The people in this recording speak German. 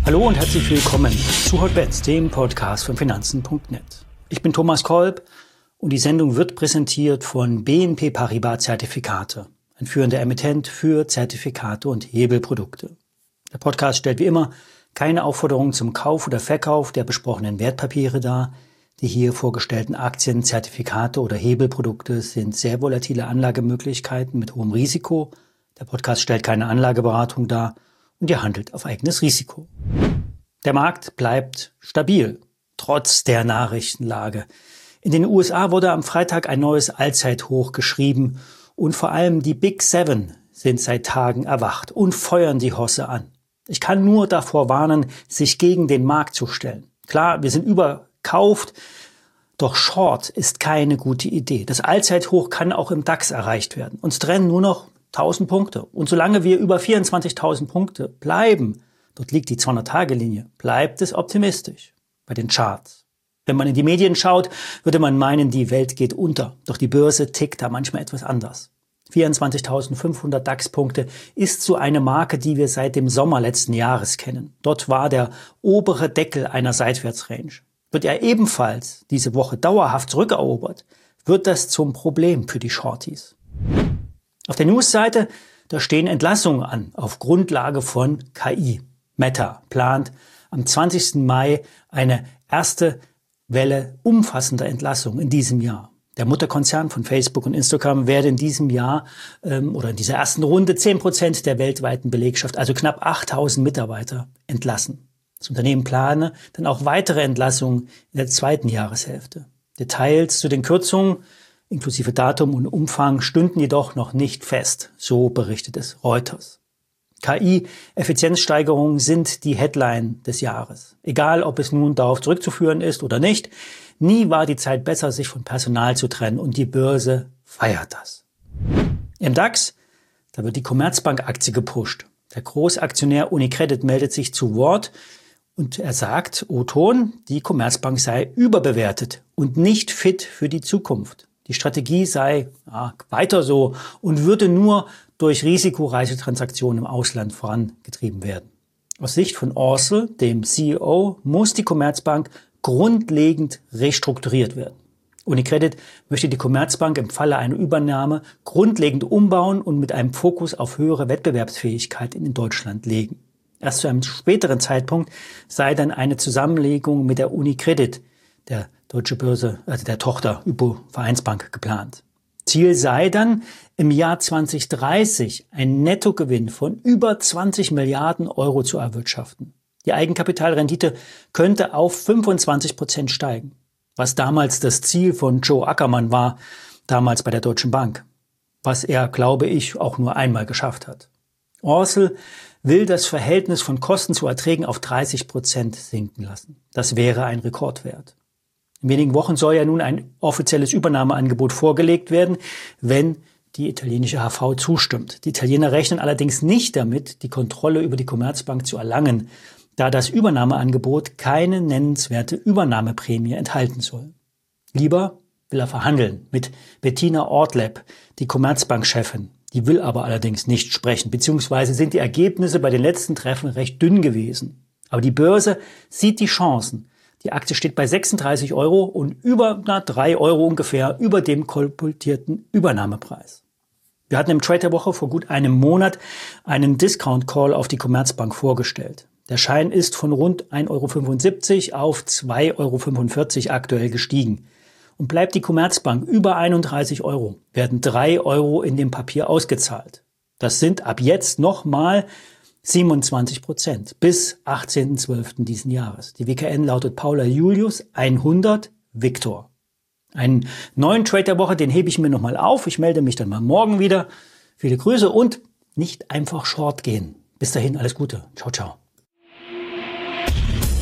Hallo und herzlich willkommen zu Hotbets, dem Podcast von Finanzen.net. Ich bin Thomas Kolb und die Sendung wird präsentiert von BNP Paribas Zertifikate, ein führender Emittent für Zertifikate und Hebelprodukte. Der Podcast stellt wie immer keine Aufforderung zum Kauf oder Verkauf der besprochenen Wertpapiere dar. Die hier vorgestellten Aktien, Zertifikate oder Hebelprodukte sind sehr volatile Anlagemöglichkeiten mit hohem Risiko. Der Podcast stellt keine Anlageberatung dar und ihr handelt auf eigenes Risiko. Der Markt bleibt stabil, trotz der Nachrichtenlage. In den USA wurde am Freitag ein neues Allzeithoch geschrieben und vor allem die Big Seven sind seit Tagen erwacht und feuern die Hosse an. Ich kann nur davor warnen, sich gegen den Markt zu stellen. Klar, wir sind überkauft, doch Short ist keine gute Idee. Das Allzeithoch kann auch im DAX erreicht werden. Uns trennen nur noch 1000 Punkte. Und solange wir über 24.000 Punkte bleiben, dort liegt die 200-Tage-Linie, bleibt es optimistisch bei den Charts. Wenn man in die Medien schaut, würde man meinen, die Welt geht unter. Doch die Börse tickt da manchmal etwas anders. 24.500 DAX-Punkte ist so eine Marke, die wir seit dem Sommer letzten Jahres kennen. Dort war der obere Deckel einer Seitwärtsrange. Wird er ebenfalls diese Woche dauerhaft zurückerobert, wird das zum Problem für die Shorties. Auf der Newsseite, da stehen Entlassungen an auf Grundlage von KI. Meta plant am 20. Mai eine erste Welle umfassender Entlassungen in diesem Jahr. Der Mutterkonzern von Facebook und Instagram werde in diesem Jahr oder in dieser ersten Runde 10% der weltweiten Belegschaft, also knapp 8.000 Mitarbeiter, entlassen. Das Unternehmen plane dann auch weitere Entlassungen in der zweiten Jahreshälfte. Details zu den Kürzungen inklusive Datum und Umfang stünden jedoch noch nicht fest, so berichtet es Reuters. KI-Effizienzsteigerungen sind die Headline des Jahres. Egal, ob es nun darauf zurückzuführen ist oder nicht, nie war die Zeit besser, sich von Personal zu trennen und die Börse feiert das. Im DAX, da wird die Commerzbank-Aktie gepusht. Der Großaktionär UniCredit meldet sich zu Wort und er sagt, O-Ton, die Commerzbank sei überbewertet und nicht fit für die Zukunft. Die Strategie sei weiter so und würde nur durch risikoreiche Transaktionen im Ausland vorangetrieben werden. Aus Sicht von Orsel, dem CEO, muss die Commerzbank grundlegend restrukturiert werden. UniCredit möchte die Commerzbank im Falle einer Übernahme grundlegend umbauen und mit einem Fokus auf höhere Wettbewerbsfähigkeit in Deutschland legen. Erst zu einem späteren Zeitpunkt sei dann eine Zusammenlegung mit der UniCredit, der Deutsche Börse, also der Tochter Hypo Vereinsbank, geplant. Ziel sei dann, im Jahr 2030 ein Nettogewinn von über 20 Milliarden Euro zu erwirtschaften. Die Eigenkapitalrendite könnte auf 25% steigen, was damals das Ziel von Joe Ackermann war, damals bei der Deutschen Bank, was er, glaube ich, auch nur einmal geschafft hat. Orsel will das Verhältnis von Kosten zu Erträgen auf 30% sinken lassen. Das wäre ein Rekordwert. In wenigen Wochen soll ja nun ein offizielles Übernahmeangebot vorgelegt werden, wenn die italienische HV zustimmt. Die Italiener rechnen allerdings nicht damit, die Kontrolle über die Commerzbank zu erlangen, da das Übernahmeangebot keine nennenswerte Übernahmeprämie enthalten soll. Lieber will er verhandeln mit Bettina Ortleb, die Commerzbank-Chefin. Die will aber allerdings nicht sprechen, beziehungsweise sind die Ergebnisse bei den letzten Treffen recht dünn gewesen. Aber die Börse sieht die Chancen. Die Aktie steht bei 36 Euro und über 3 Euro ungefähr über dem kolportierten Übernahmepreis. Wir hatten im Trade der Woche vor gut einem Monat einen Discount-Call auf die Commerzbank vorgestellt. Der Schein ist von rund 1,75 Euro auf 2,45 Euro aktuell gestiegen. Und bleibt die Commerzbank über 31 Euro, werden 3 Euro in dem Papier ausgezahlt. Das sind ab jetzt nochmal 27% bis 18.12. diesen Jahres. Die WKN lautet Paula Julius 100 Viktor. Einen neuen Trade der Woche, den hebe ich mir nochmal auf. Ich melde mich dann mal morgen wieder. Viele Grüße und nicht einfach short gehen. Bis dahin, alles Gute. Ciao, ciao.